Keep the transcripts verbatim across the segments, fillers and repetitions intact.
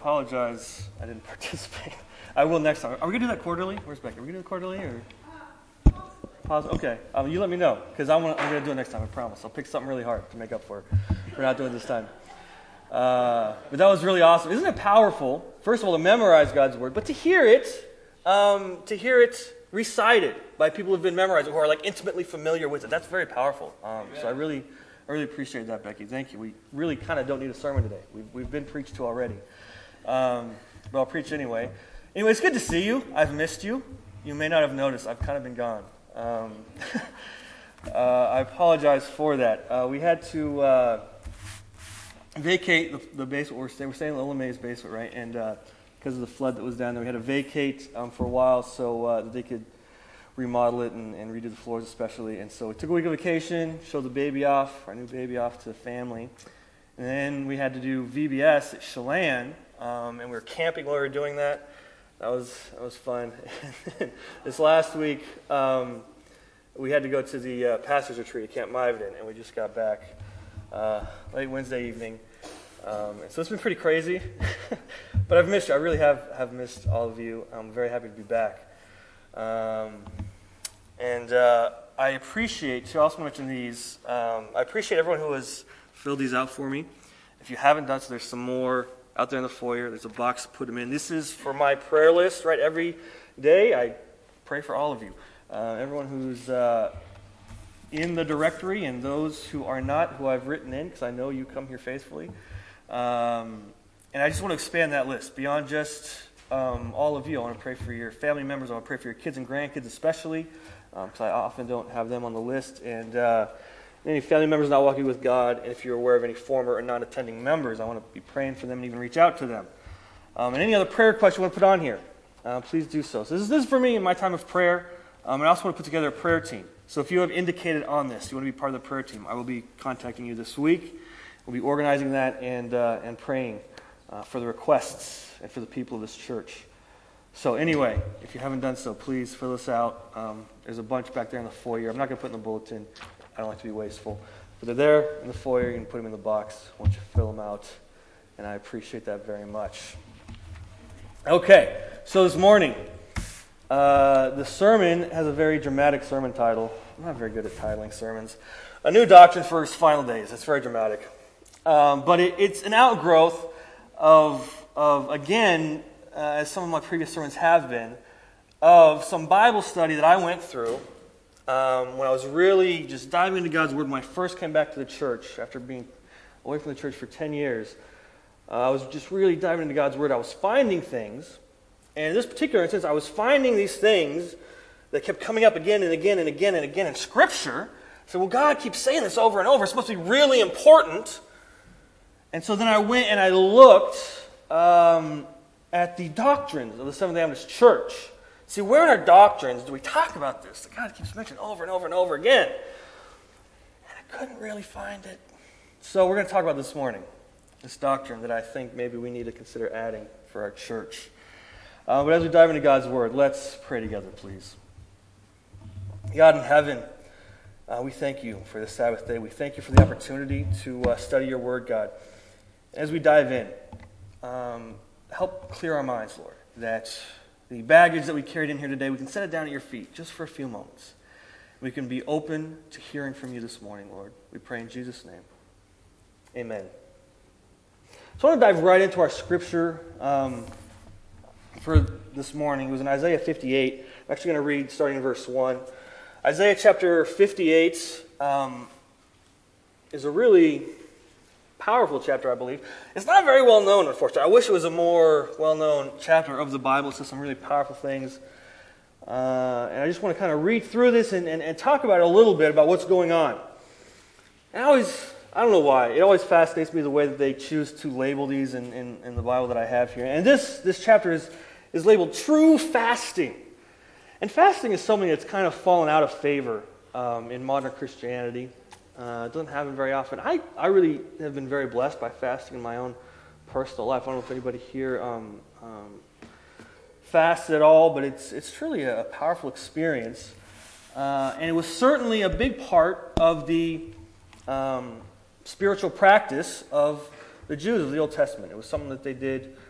apologize I didn't participate. I will next time. Are we going to do that quarterly? Where's Becky? Are we going to do it quarterly? Or? Pause. Okay. Um, you let me know, because I'm, I'm going to do it next time, I promise. I'll pick something really hard to make up for it. We're not doing it this time. Uh, but that was really awesome. Isn't it powerful, first of all, to memorize God's Word, but to hear it, um, to hear it recited by people who've been memorized, who are like intimately familiar with it. That's very powerful. Um, so I really, I really appreciate that, Becky. Thank you. We really kind of don't need a sermon today. We've, we've been preached to already. Um, but I'll preach anyway. Anyway, it's good to see you. I've missed you. You may not have noticed. I've kind of been gone. Um, uh, I apologize for that. Uh, we had to uh, vacate the, the basement. We're staying, we're staying in Little May's basement, right? And uh, because of the flood that was down there, we had to vacate um, for a while so uh, that they could remodel it and, and redo the floors especially. And so we took a week of vacation, showed the baby off, our new baby off to the family. And then we had to do V B S at Chelan, um, and we were camping while we were doing that. That was that was fun. This last week, um, we had to go to the uh, pastor's retreat at Camp Miveden, and we just got back uh, late Wednesday evening. Um, and so it's been pretty crazy, but I've missed you. I really have, have missed all of you. I'm very happy to be back. Um, and uh, I appreciate, to also mention these, um, I appreciate everyone who has filled these out for me. If you haven't done so, there's some more out there in the foyer. There's a box to put them in. This is for my prayer list, right? Every day I pray for all of you. Uh, everyone who's uh, in the directory and those who are not, who I've written in, because I know you come here faithfully. Um, and I just want to expand that list beyond just um, all of you. I want to pray for your family members. I want to pray for your kids and grandkids especially, because um, I often don't have them on the list. And uh, any family members not walking with God, and if you're aware of any former or non-attending members, I want to be praying for them and even reach out to them. Um, and any other prayer requests you want to put on here, uh, please do so. So this is, this is for me in my time of prayer. Um, and I also want to put together a prayer team. So if you have indicated on this, you want to be part of the prayer team, I will be contacting you this week. We'll be organizing that and uh, and praying uh, for the requests and for the people of this church. So anyway, if you haven't done so, please fill this out. Um, there's a bunch back there in the foyer. I'm not going to put in the bulletin. I don't like to be wasteful. But they're there in the foyer. You can put them in the box once you fill them out. And I appreciate that very much. Okay, so this morning, uh, the sermon has a very dramatic sermon title. I'm not very good at titling sermons. A New Doctrine for His Final Days. It's very dramatic. Um, but it, it's an outgrowth of, of again, uh, as some of my previous sermons have been, of some Bible study that I went through um, when I was really just diving into God's Word when I first came back to the church after being away from the church for ten years. Uh, I was just really diving into God's Word. I was finding things, and in this particular instance, I was finding these things that kept coming up again and again and again and again in Scripture. So, well, God keeps saying this over and over. It's supposed to be really important. And so then I went and I looked um, at the doctrines of the Seventh-day Adventist Church. See, where in our doctrines do we talk about this? That God keeps mentioning over and over and over again. And I couldn't really find it. So we're going to talk about this morning, this doctrine that I think maybe we need to consider adding for our church. Uh, but as we dive into God's Word, let's pray together, please. God in heaven, uh, we thank you for this Sabbath day. We thank you for the opportunity to uh, study your Word, God. As we dive in, um, help clear our minds, Lord, that the baggage that we carried in here today, we can set it down at your feet just for a few moments. We can be open to hearing from you this morning, Lord. We pray in Jesus' name. Amen. So I want to dive right into our scripture um, for this morning. It was in Isaiah fifty-eight. I'm actually going to read starting in verse one. Isaiah chapter fifty-eight um, is a really powerful chapter, I believe. It's not very well known, unfortunately. I wish it was a more well-known chapter of the Bible. It says some really powerful things. Uh, and I just want to kind of read through this and, and, and talk about it a little bit about what's going on. And I always, I don't know why, it always fascinates me the way that they choose to label these in, in, in the Bible that I have here. And this, this chapter is, is labeled True Fasting. And fasting is something that's kind of fallen out of favor um, in modern Christianity. Uh, it doesn't happen very often. I, I really have been very blessed by fasting in my own personal life. I don't know if anybody here um, um, fasts at all, but it's it's truly a powerful experience. Uh, and it was certainly a big part of the um, spiritual practice of the Jews of the Old Testament. It was something that they did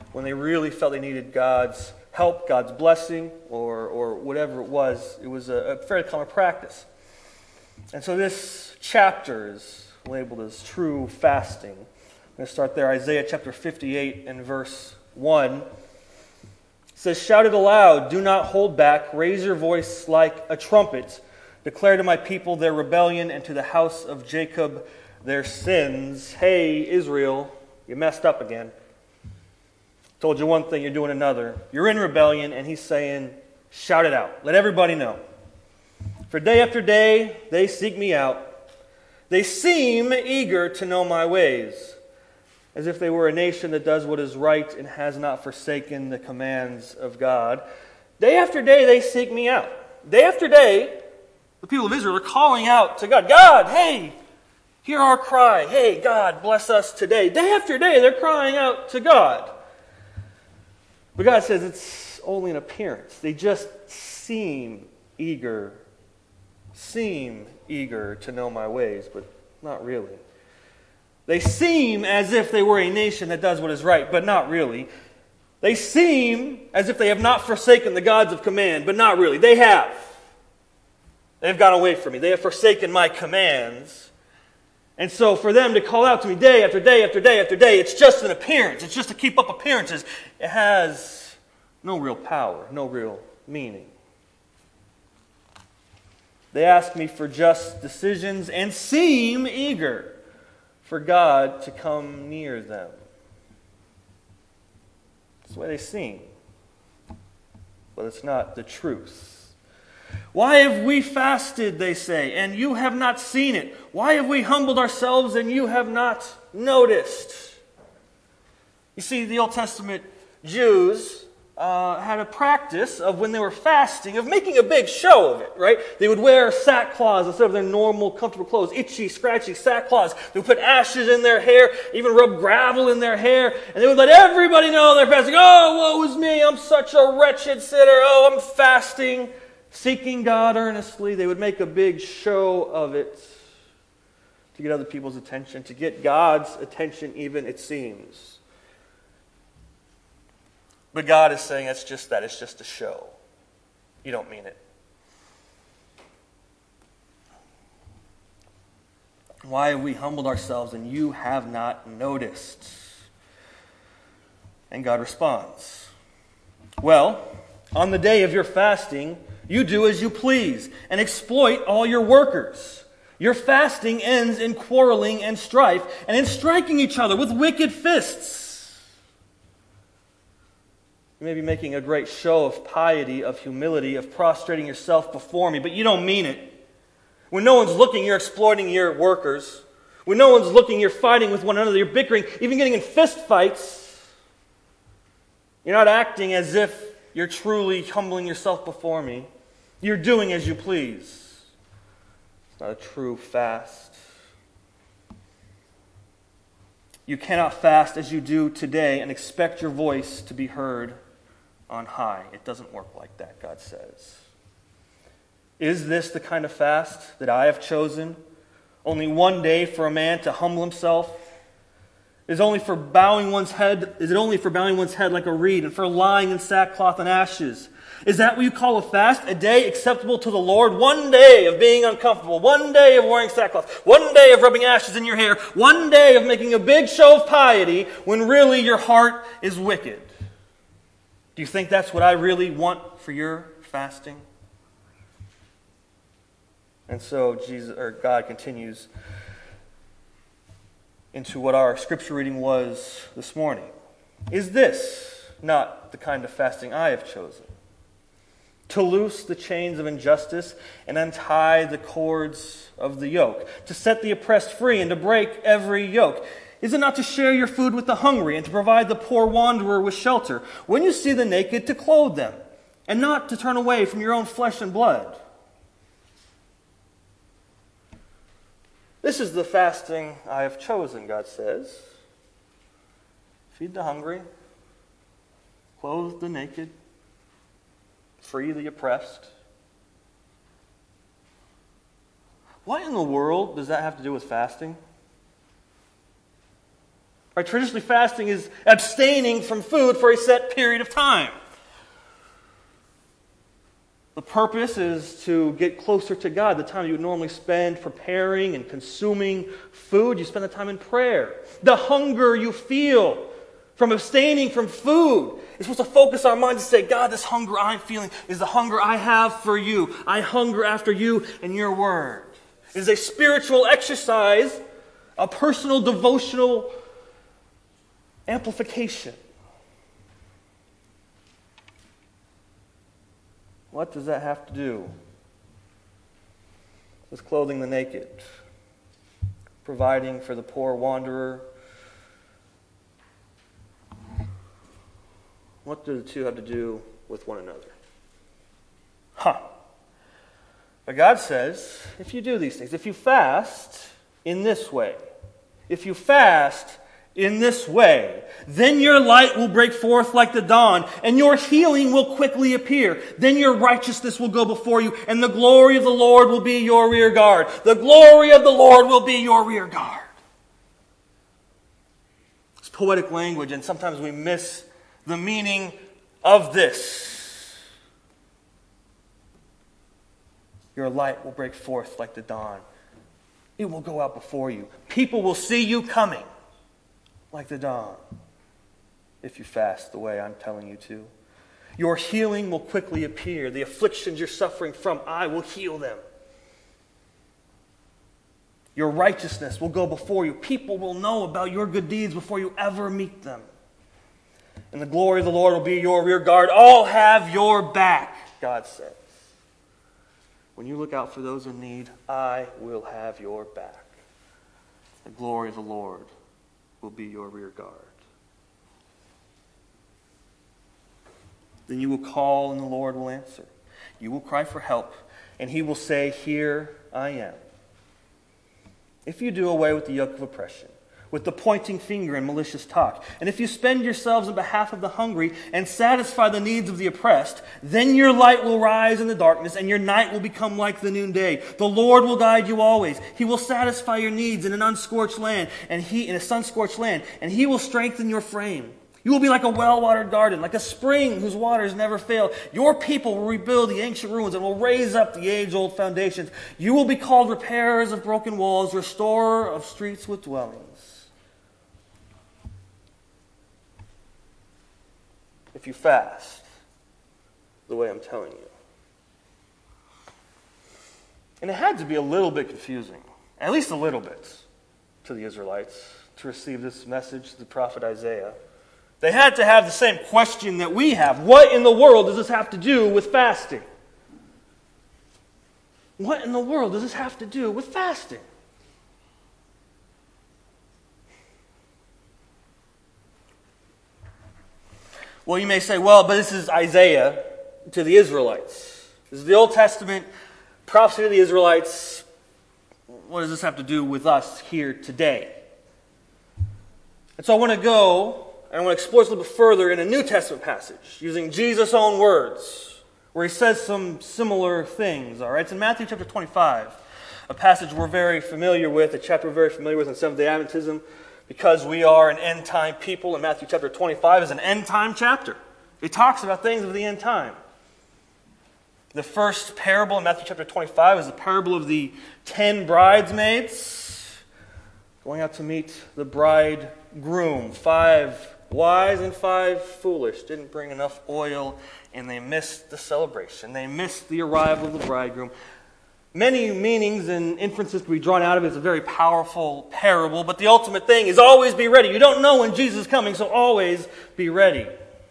when they really felt they needed God's help, God's blessing, or, or whatever it was. It was a, a fairly common practice. And so this chapter is labeled as true fasting. I'm going to start there. Isaiah chapter fifty-eight and verse one. It says, "Shout it aloud, do not hold back, raise your voice like a trumpet. Declare to my people their rebellion and to the house of Jacob their sins." Hey, Israel, you messed up again. Told you one thing, you're doing another. You're in rebellion, and he's saying, shout it out. Let everybody know. "For day after day they seek me out. They seem eager to know my ways, as if they were a nation that does what is right and has not forsaken the commands of God." Day after day they seek me out. Day after day, the people of Israel are calling out to God. God, hey, hear our cry. Hey, God, bless us today. Day after day they're crying out to God. But God says it's only an appearance. They just seem eager, seem eager to know my ways, but not really. They seem as if they were a nation that does what is right, but not really. They seem as if they have not forsaken the gods of command, but not really. They have. They have gone away from me. They have forsaken my commands. And so for them to call out to me day after day after day after day, it's just an appearance. It's just to keep up appearances. It has no real power, no real meaning. They ask me for just decisions and seem eager for God to come near them. That's the way they seem. But it's not the truth. "Why have we fasted," they say, "and you have not seen it? Why have we humbled ourselves and you have not noticed?" You see, the Old Testament Jews uh, had a practice of when they were fasting of making a big show of it, right? They would wear sackcloths instead of their normal, comfortable clothes, itchy, scratchy sackcloths. They would put ashes in their hair, even rub gravel in their hair, and they would let everybody know they're fasting. "Oh, woe is me, I'm such a wretched sinner. Oh, I'm fasting." Seeking God earnestly, they would make a big show of it to get other people's attention, to get God's attention even, it seems. But God is saying it's just that, it's just a show. You don't mean it. "Why have we humbled ourselves and you have not noticed?" And God responds, "Well, on the day of your fasting, you do as you please and exploit all your workers. Your fasting ends in quarreling and strife and in striking each other with wicked fists." You may be making a great show of piety, of humility, of prostrating yourself before me, but you don't mean it. When no one's looking, you're exploiting your workers. When no one's looking, you're fighting with one another. You're bickering, even getting in fist fights. You're not acting as if you're truly humbling yourself before me. You're doing as you please. It's not a true fast. You cannot fast as you do today and expect your voice to be heard on high. It doesn't work like that, God says. Is this the kind of fast that I have chosen? Only one day for a man to humble himself? Is only for bowing one's head? Is it only for bowing one's head like a reed and for lying in sackcloth and ashes? Is that what you call a fast? A day acceptable to the Lord? One day of being uncomfortable. One day of wearing sackcloth. One day of rubbing ashes in your hair. One day of making a big show of piety when really your heart is wicked. Do you think that's what I really want for your fasting? And so Jesus or God continues into what our scripture reading was this morning. Is this not the kind of fasting I have chosen? To loose the chains of injustice and untie the cords of the yoke, to set the oppressed free and to break every yoke. Is it not to share your food with the hungry and to provide the poor wanderer with shelter? When you see the naked, to clothe them, and not to turn away from your own flesh and blood? This is the fasting I have chosen, God says. Feed the hungry, clothe the naked, free the oppressed. What in the world does that have to do with fasting? Right? Traditionally, fasting is abstaining from food for a set period of time. The purpose is to get closer to God. The time you would normally spend preparing and consuming food, you spend the time in prayer. The hunger you feel from abstaining from food is supposed to focus our minds and say, God, this hunger I'm feeling is the hunger I have for you. I hunger after you and your word. It is a spiritual exercise, a personal devotional amplification. What does that have to do with clothing the naked, providing for the poor wanderer? What do the two have to do with one another? Huh. But God says, if you do these things, if you fast in this way, if you fast in this way, then your light will break forth like the dawn, and your healing will quickly appear. Then your righteousness will go before you, and the glory of the Lord will be your rear guard. The glory of the Lord will be your rear guard. It's poetic language, and sometimes we miss the meaning of this. Your light will break forth like the dawn. It will go out before you. People will see you coming like the dawn, if you fast the way I'm telling you to. Your healing will quickly appear. The afflictions you're suffering from, I will heal them. Your righteousness will go before you. People will know about your good deeds before you ever meet them. And the glory of the Lord will be your rear guard. I'll have your back, God says. When you look out for those in need, I will have your back. The glory of the Lord will be your rear guard. Then you will call and the Lord will answer. You will cry for help and he will say, here I am. If you do away with the yoke of oppression, with the pointing finger and malicious talk, and if you spend yourselves in behalf of the hungry and satisfy the needs of the oppressed, then your light will rise in the darkness and your night will become like the noonday. The Lord will guide you always. He will satisfy your needs in an unscorched land, and he in a sun-scorched land, and he will strengthen your frame. You will be like a well-watered garden, like a spring whose waters never fail. Your people will rebuild the ancient ruins and will raise up the age-old foundations. You will be called repairers of broken walls, restorer of streets with dwellings. If you fast the way I'm telling you. And it had to be a little bit confusing, at least a little bit, to the Israelites to receive this message, the prophet Isaiah. They had to have the same question that we have. What in the world does this have to do with fasting? What in the world does this have to do with fasting? Well, you may say, well, but this is Isaiah to the Israelites. This is the Old Testament prophecy to the Israelites. What does this have to do with us here today? And so I want to go and I want to explore this a little bit further in a New Testament passage using Jesus' own words where he says some similar things. All right, it's in Matthew chapter twenty-five, a passage we're very familiar with, a chapter we're very familiar with in Seventh-day Adventism. Because we are an end-time people, and Matthew chapter twenty-five is an end-time chapter. It talks about things of the end time. The first parable in Matthew chapter twenty-five is the parable of the ten bridesmaids going out to meet the bridegroom. Five wise and five foolish didn't bring enough oil, and they missed the celebration. They missed the arrival of the bridegroom. Many meanings and inferences can be drawn out of it. It's a very powerful parable, but the ultimate thing is always be ready. You don't know when Jesus is coming, so always be ready.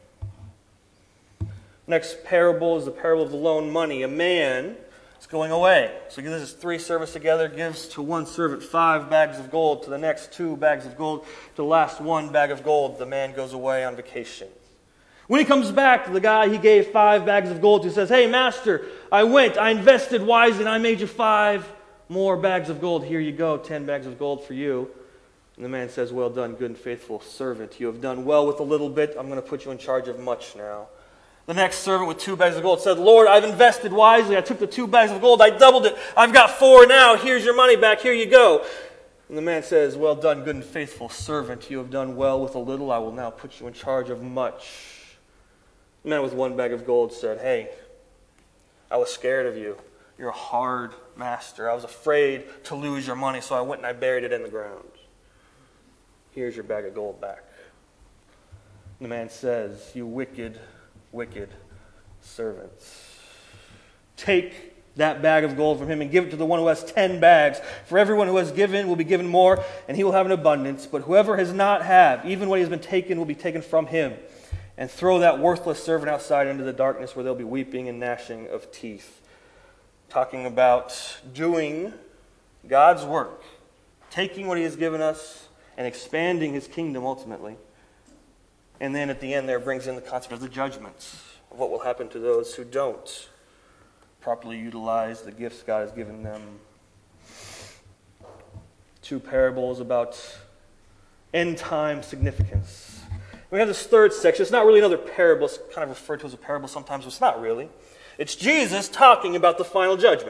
Next parable is the parable of the loaned money. A man is going away. So he gives his three servants together, gives to one servant five bags of gold, to the next two bags of gold, to the last one bag of gold. The man goes away on vacation. When he comes back, the guy he gave five bags of gold to says, hey, master, I went, I invested wisely, and I made you five more bags of gold. Here you go, ten bags of gold for you. And the man says, well done, good and faithful servant. You have done well with a little bit. I'm going to put you in charge of much now. The next servant with two bags of gold said, Lord, I've invested wisely. I took the two bags of gold. I doubled it. I've got four now. Here's your money back. Here you go. And the man says, well done, good and faithful servant. You have done well with a little. I will now put you in charge of much. The man with one bag of gold said, hey, I was scared of you. You're a hard master. I was afraid to lose your money, so I went and I buried it in the ground. Here's your bag of gold back. The man says, you wicked, wicked servants. Take that bag of gold from him and give it to the one who has ten bags. For everyone who has given will be given more, and he will have an abundance. But whoever has not had, even what he has been taken will be taken from him. And throw that worthless servant outside into the darkness where there will be weeping and gnashing of teeth. Talking about doing God's work, taking what he has given us and expanding his kingdom ultimately. And then at the end there brings in the concept of the judgments, of what will happen to those who don't properly utilize the gifts God has given them. Two parables about end time significance. We have this third section. It's not really another parable. It's kind of referred to as a parable sometimes, but it's not really. It's Jesus talking about the final judgment.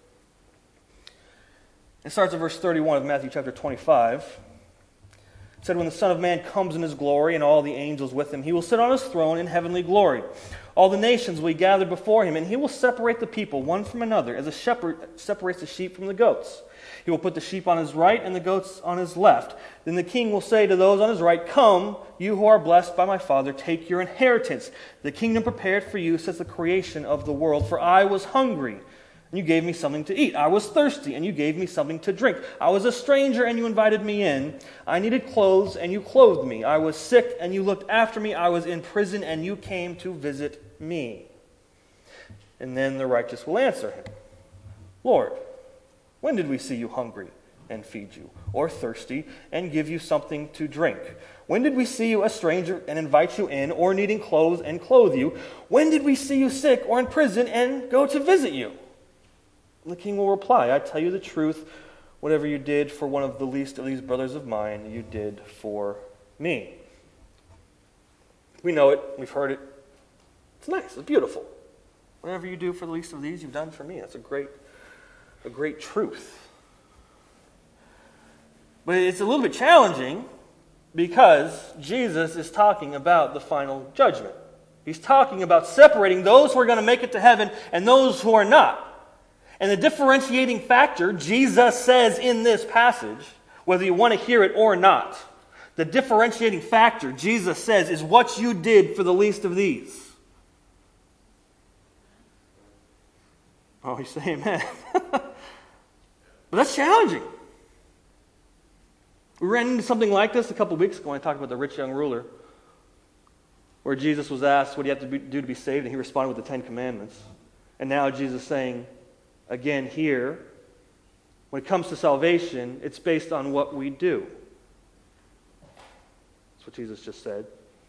It starts at verse thirty-one of Matthew chapter twenty-five. It said, when the Son of Man comes in his glory and all the angels with him, he will sit on his throne in heavenly glory. All the nations will be gathered before him, and he will separate the people one from another, as a shepherd separates the sheep from the goats. He will put the sheep on his right and the goats on his left. Then the king will say to those on his right, come, you who are blessed by my Father, take your inheritance. The kingdom prepared for you since the creation of the world. For I was hungry, and you gave me something to eat. I was thirsty, and you gave me something to drink. I was a stranger, and you invited me in. I needed clothes, and you clothed me. I was sick, and you looked after me. I was in prison, and you came to visit me. And then the righteous will answer him, Lord, when did we see you hungry and feed you, or thirsty and give you something to drink? When did we see you a stranger and invite you in, or needing clothes and clothe you? When did we see you sick or in prison and go to visit you? And the king will reply, I tell you the truth, whatever you did for one of the least of these brothers of mine, you did for me. We know it. We've heard it. It's nice. It's beautiful. Whatever you do for the least of these, you've done for me. That's a great, a great truth. But it's a little bit challenging because Jesus is talking about the final judgment. He's talking about separating those who are going to make it to heaven and those who are not. And the differentiating factor, Jesus says in this passage, whether you want to hear it or not, the differentiating factor, Jesus says, is what you did for the least of these. Oh, you say amen. But that's challenging. We ran into something like this a couple of weeks ago when I talked about the rich young ruler, where Jesus was asked what do you have to be, do to be saved, and he responded with the Ten Commandments. And now Jesus is saying, again here, when it comes to salvation, it's based on what we do. That's what Jesus just said.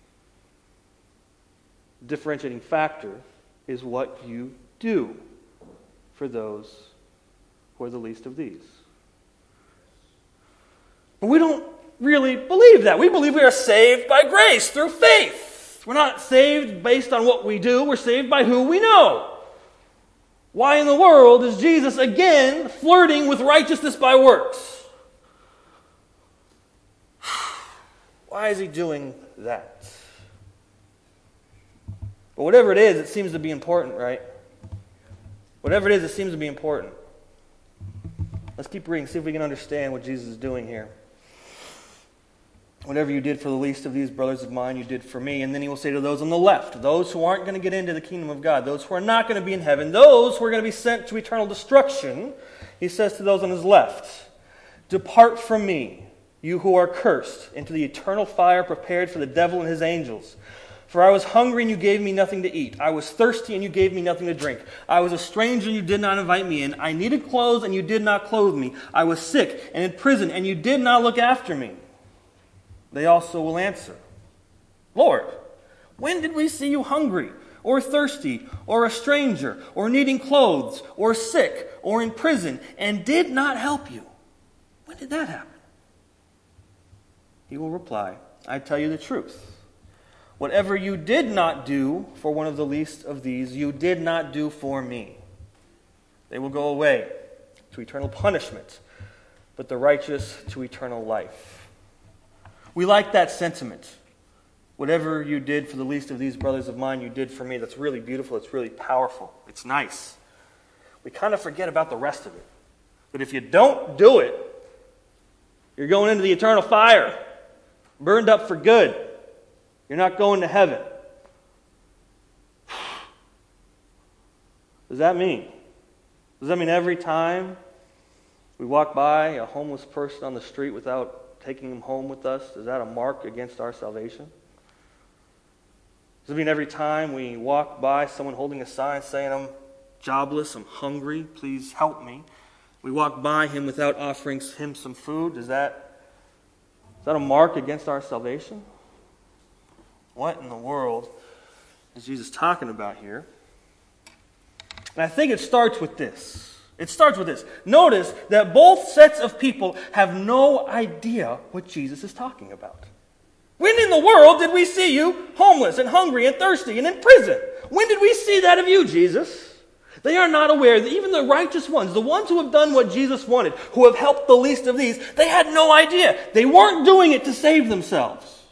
The differentiating factor is what you do for those who are the least of these. But we don't really believe that. We believe we are saved by grace through faith. We're not saved based on what we do. We're saved by who we know. Why in the world is Jesus again flirting with righteousness by works? Why is he doing that? But whatever it is, it seems to be important, right? Whatever it is, it seems to be important. Let's keep reading, see if we can understand what Jesus is doing here. Whatever you did for the least of these brothers of mine, you did for me. And then he will say to those on the left, those who aren't going to get into the kingdom of God, those who are not going to be in heaven, those who are going to be sent to eternal destruction, he says to those on his left, depart from me, you who are cursed, into the eternal fire prepared for the devil and his angels. For I was hungry and you gave me nothing to eat. I was thirsty and you gave me nothing to drink. I was a stranger and you did not invite me in. I needed clothes and you did not clothe me. I was sick and in prison and you did not look after me. They also will answer, Lord, when did we see you hungry, or thirsty, or a stranger, or needing clothes, or sick, or in prison, and did not help you? When did that happen? He will reply, I tell you the truth. Whatever you did not do for one of the least of these, you did not do for me. They will go away to eternal punishment, but the righteous to eternal life. We like that sentiment. Whatever you did for the least of these brothers of mine, you did for me. That's really beautiful. It's really powerful. It's nice. We kind of forget about the rest of it. But if you don't do it, you're going into the eternal fire, burned up for good. You're not going to heaven. Does that mean? Does that mean every time we walk by a homeless person on the street without taking him home with us, is that a mark against our salvation? Does it mean every time we walk by someone holding a sign saying, I'm jobless, I'm hungry, please help me, we walk by him without offering him some food, is that, is that a mark against our salvation? What in the world is Jesus talking about here? And I think it starts with this. It starts with this. Notice that both sets of people have no idea what Jesus is talking about. When in the world did we see you homeless and hungry and thirsty and in prison? When did we see that of you, Jesus? They are not aware that even the righteous ones, the ones who have done what Jesus wanted, who have helped the least of these, they had no idea. They weren't doing it to save themselves.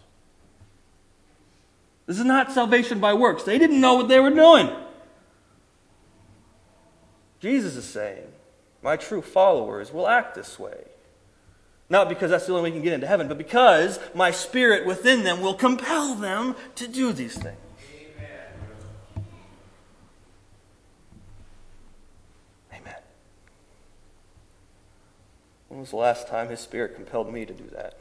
This is not salvation by works. They didn't know what they were doing. Jesus is saying, my true followers will act this way. Not because that's the only way we can get into heaven, but because my Spirit within them will compel them to do these things. Amen. Amen. When was the last time His Spirit compelled me to do that?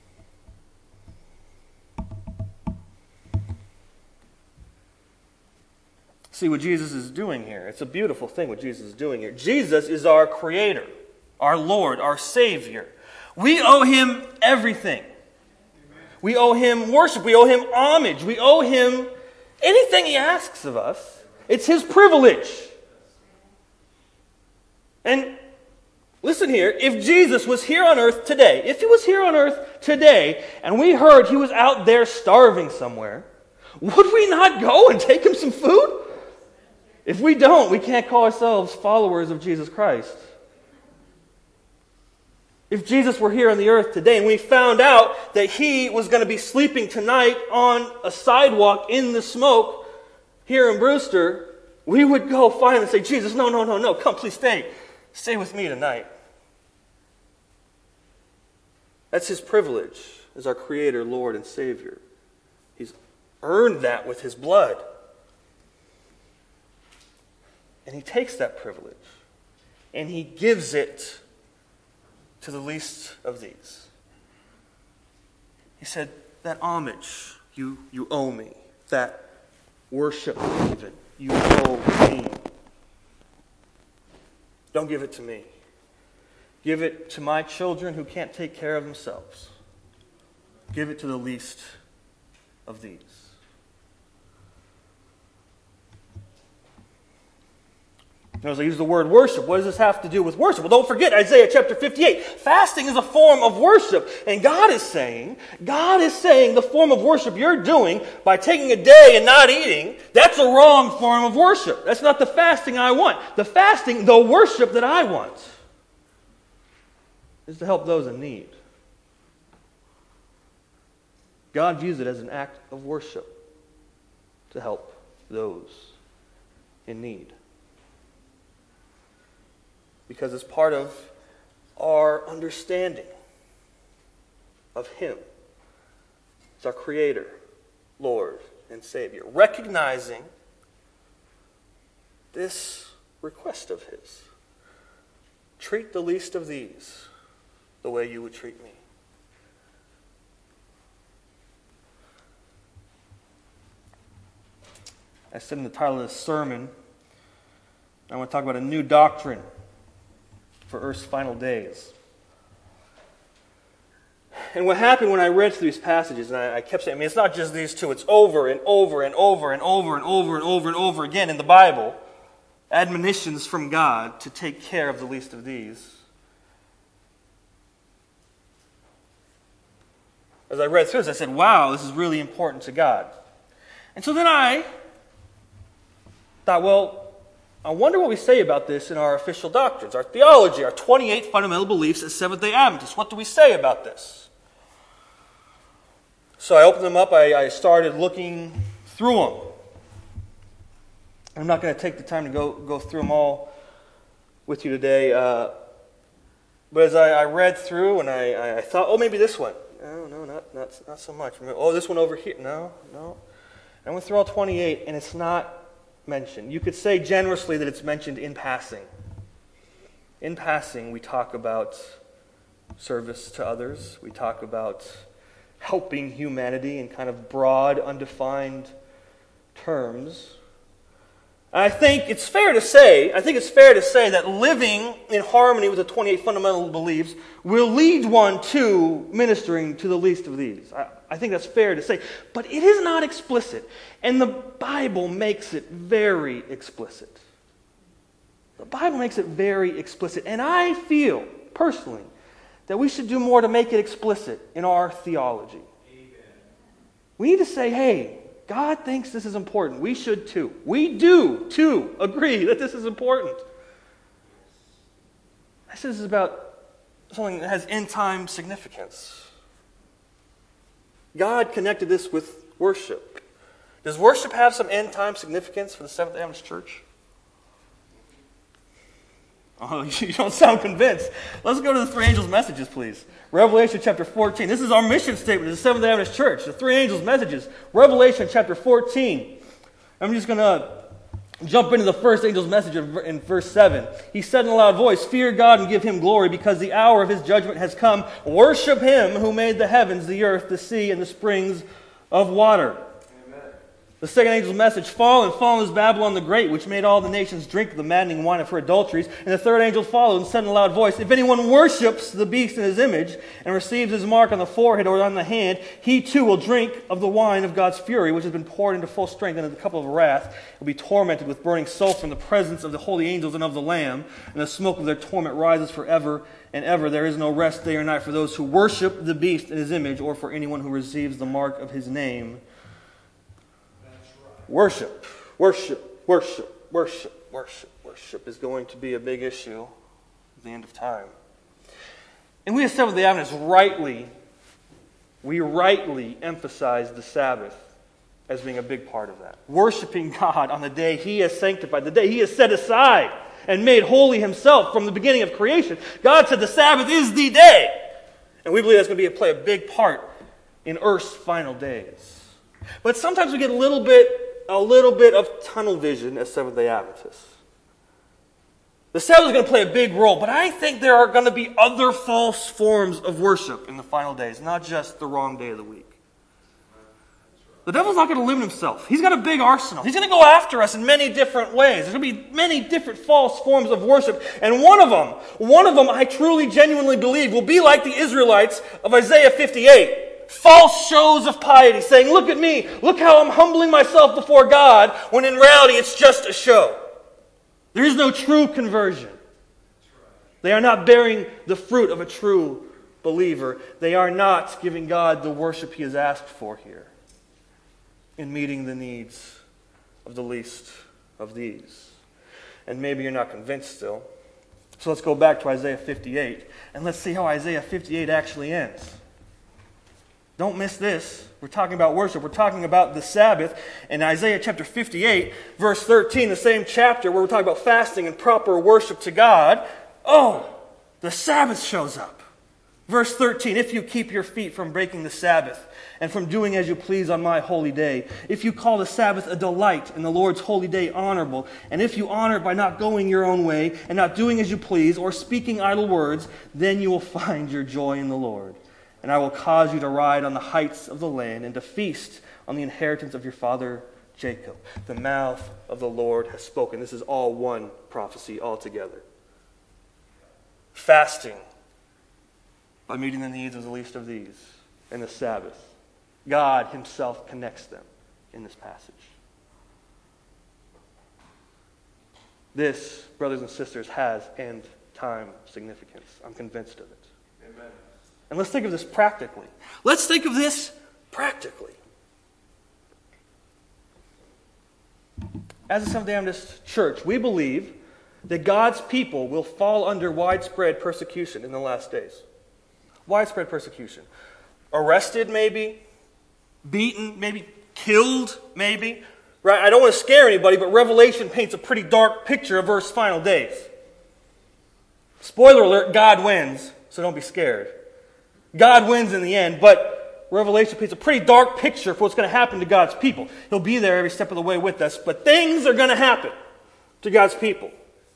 See what Jesus is doing here. It's a beautiful thing what Jesus is doing here. Jesus is our Creator, our Lord, our Savior. We owe Him everything. We owe Him worship. We owe Him homage. We owe Him anything He asks of us. It's His privilege. And listen here, if Jesus was here on earth today, if He was here on earth today, and we heard He was out there starving somewhere, would we not go and take Him some food? If we don't, we can't call ourselves followers of Jesus Christ. If Jesus were here on the earth today and we found out that He was going to be sleeping tonight on a sidewalk in the smoke here in Brewster, we would go find Him and say, Jesus, no, no, no, no, come, please stay. Stay with me tonight. That's His privilege as our Creator, Lord, and Savior. He's earned that with His blood. And He takes that privilege and He gives it to the least of these. He said, that homage you, you owe me, that worship even, you owe me. Don't give it to me. Give it to my children who can't take care of themselves. Give it to the least of these. As I use the word worship, what does this have to do with worship? Well, don't forget Isaiah chapter fifty-eight. Fasting is a form of worship. And God is saying, God is saying the form of worship you're doing by taking a day and not eating, that's a wrong form of worship. That's not the fasting I want. The fasting, the worship that I want, is to help those in need. God views it as an act of worship to help those in need. Because it's part of our understanding of Him as our Creator, Lord, and Savior. Recognizing this request of His. Treat the least of these the way you would treat me. I said in the title of this sermon, I want to talk about a new doctrine for Earth's final days. And what happened when I read through these passages, and I, I kept saying, I mean, it's not just these two, it's over and over and over and over and over and over and over again in the Bible, admonitions from God to take care of the least of these. As I read through this, I said, wow, this is really important to God. And so then I thought, well, I wonder what we say about this in our official doctrines, our theology, our twenty-eight fundamental beliefs as Seventh-day Adventists. What do we say about this? So I opened them up. I, I started looking through them. I'm not going to take the time to go, go through them all with you today. Uh, but as I, I read through and I, I thought, oh, maybe this one. No, no, not, not, not so much. Oh, this one over here. No, no. I went through all twenty-eight, and it's not mentioned. You could say generously that it's mentioned in passing. In passing, we talk about service to others. We talk about helping humanity in kind of broad, undefined terms. I think it's fair to say, I think it's fair to say that living in harmony with the twenty-eight fundamental beliefs will lead one to ministering to the least of these. I, I think that's fair to say. But it is not explicit. And the Bible makes it very explicit. The Bible makes it very explicit. And I feel, personally, that we should do more to make it explicit in our theology. Amen. We need to say, hey, God thinks this is important. We should too. We do, too, agree that this is important. This is about something that has end-time significance. God connected this with worship. Does worship have some end-time significance for the Seventh-day Adventist Church? Oh, you don't sound convinced. Let's go to the three angels' messages, please. Revelation chapter fourteen. This is our mission statement of the Seventh-day Adventist Church. The three angels' messages. Revelation chapter fourteen. I'm just going to jump into the first angel's message in verse seven. He said in a loud voice, "Fear God and give Him glory, because the hour of His judgment has come. Worship Him who made the heavens, the earth, the sea, and the springs of water." The second angel's message, "Fallen, fallen is Babylon the Great, which made all the nations drink the maddening wine of her adulteries." And the third angel followed and said in a loud voice, "If anyone worships the beast in his image and receives his mark on the forehead or on the hand, he too will drink of the wine of God's fury, which has been poured into full strength into the cup of wrath. He will be tormented with burning sulfur in the presence of the holy angels and of the Lamb, and the smoke of their torment rises forever and ever. There is no rest day or night for those who worship the beast in his image, or for anyone who receives the mark of his name." Worship, worship, worship, worship, worship, worship is going to be a big issue at the end of time. And we as Seventh-day Adventists rightly, we rightly emphasize the Sabbath as being a big part of that. Worshiping God on the day He has sanctified, the day He has set aside and made holy Himself from the beginning of creation. God said the Sabbath is the day. And we believe that's going to be play a big part in Earth's final days. But sometimes we get a little bit A little bit of tunnel vision as Seventh-day Adventists. The Sabbath is going to play a big role, but I think there are going to be other false forms of worship in the final days, not just the wrong day of the week. The devil's not going to limit himself. He's got a big arsenal. He's going to go after us in many different ways. There's going to be many different false forms of worship, and one of them, one of them I truly, genuinely believe will be like the Israelites of Isaiah fifty-eight. False shows of piety, saying, "Look at me, look how I'm humbling myself before God," when in reality it's just a show. There is no true conversion. They are not bearing the fruit of a true believer. They are not giving God the worship He has asked for here in meeting the needs of the least of these. And maybe you're not convinced still. So let's go back to Isaiah fifty-eight, and let's see how Isaiah fifty-eight actually ends. Don't miss this. We're talking about worship. We're talking about the Sabbath. In Isaiah chapter fifty-eight, verse thirteen, the same chapter where we're talking about fasting and proper worship to God. Oh, the Sabbath shows up. Verse thirteen, "If you keep your feet from breaking the Sabbath and from doing as you please on my holy day, if you call the Sabbath a delight and the Lord's holy day honorable, and if you honor it by not going your own way and not doing as you please or speaking idle words, then you will find your joy in the Lord. And I will cause you to ride on the heights of the land and to feast on the inheritance of your father Jacob." The mouth of the Lord has spoken. This is all one prophecy altogether. Fasting by meeting the needs of the least of these, and the Sabbath. God Himself connects them in this passage. This, brothers and sisters, has end time significance. I'm convinced of it. Amen. And let's think of this practically. Let's think of this practically. as a Seventh-day Adventist church, we believe that God's people will fall under widespread persecution in the last days. Widespread persecution. Arrested, maybe. Beaten, maybe. Killed, maybe. Right? I don't want to scare anybody, but Revelation paints a pretty dark picture of Earth's final days. Spoiler alert, God wins, so don't be scared. God wins in the end, but Revelation paints a pretty dark picture for what's going to happen to God's people. He'll be there every step of the way with us, but things are going to happen to God's people.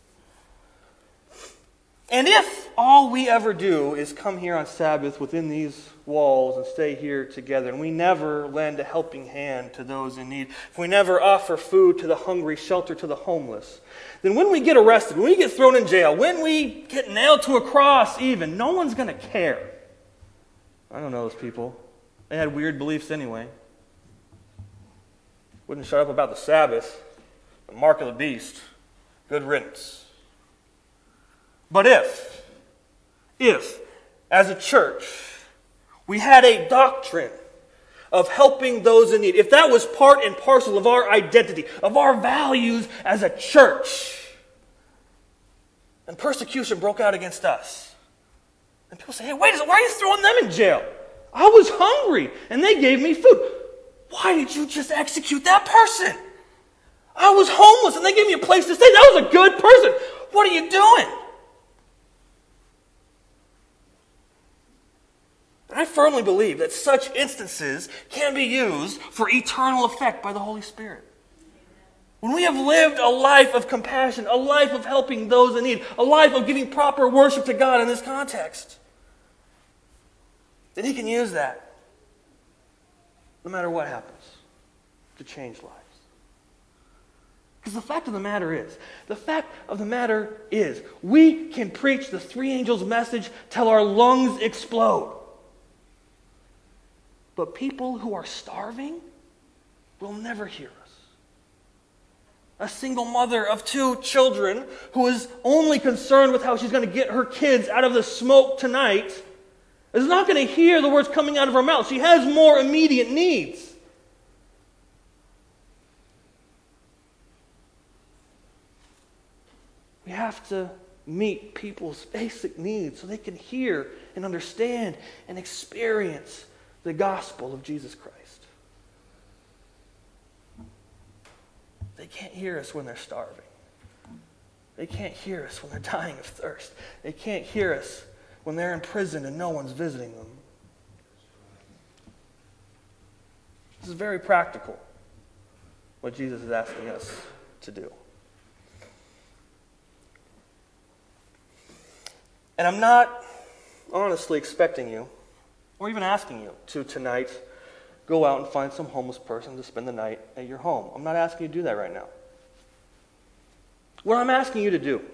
And if all we ever do is come here on Sabbath within these walls and stay here together, and we never lend a helping hand to those in need, if we never offer food to the hungry, shelter to the homeless, then when we get arrested, when we get thrown in jail, when we get nailed to a cross even, no one's going to care. I don't know those people. They had weird beliefs anyway. Wouldn't shut up about the Sabbath, the mark of the beast. Good riddance. But if, if, as a church, we had a doctrine of helping those in need, if that was part and parcel of our identity, of our values as a church, and persecution broke out against us, and people say, hey, wait a second, why are you throwing them in jail? I was hungry, and they gave me food. Why did you just execute that person? I was homeless, and they gave me a place to stay. That was a good person. What are you doing? And I firmly believe that such instances can be used for eternal effect by the Holy Spirit. When we have lived a life of compassion, a life of helping those in need, a life of giving proper worship to God in this context, then He can use that, no matter what happens, to change lives. Because the fact of the matter is, the fact of the matter is, we can preach the three angels' message till our lungs explode. But people who are starving will never hear us. A single mother of two children who is only concerned with how she's going to get her kids out of the smoke tonight is not going to hear the words coming out of her mouth. She has more immediate needs. We have to meet people's basic needs so they can hear and understand and experience the gospel of Jesus Christ. They can't hear us when they're starving. They can't hear us when they're dying of thirst. They can't hear us when they're in prison and no one's visiting them. This is very practical, what Jesus is asking us to do. And I'm not honestly expecting you, or even asking you, to tonight go out and find some homeless person to spend the night at your home. I'm not asking you to do that right now. What I'm asking you to do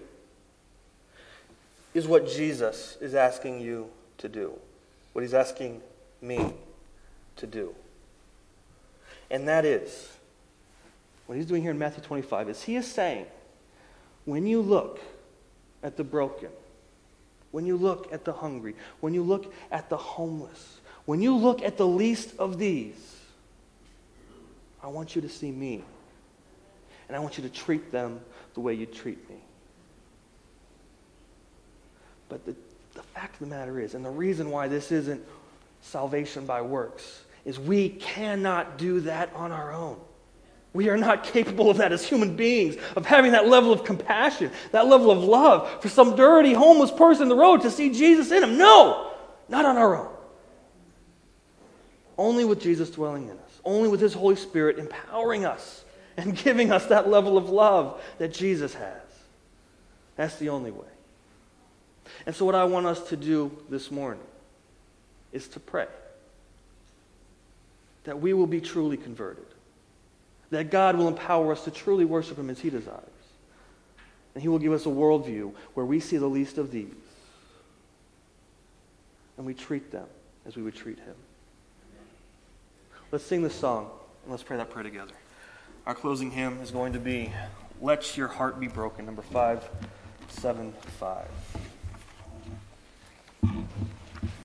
is what Jesus is asking you to do. What He's asking me to do. And that is, what He's doing here in Matthew twenty-five is He is saying, when you look at the broken, when you look at the hungry, when you look at the homeless, when you look at the least of these, I want you to see me. And I want you to treat them the way you treat me. But the, the fact of the matter is, and the reason why this isn't salvation by works, is we cannot do that on our own. We are not capable of that as human beings, of having that level of compassion, that level of love for some dirty homeless person in the road to see Jesus in him. No, not on our own. Only with Jesus dwelling in us. Only with His Holy Spirit empowering us and giving us that level of love that Jesus has. That's the only way. And so what I want us to do this morning is to pray that we will be truly converted. That God will empower us to truly worship Him as He desires. And He will give us a worldview where we see the least of these. And we treat them as we would treat Him. Let's sing this song, and let's pray that prayer together. Our closing hymn is going to be, Let Your Heart Be Broken, number five seven five.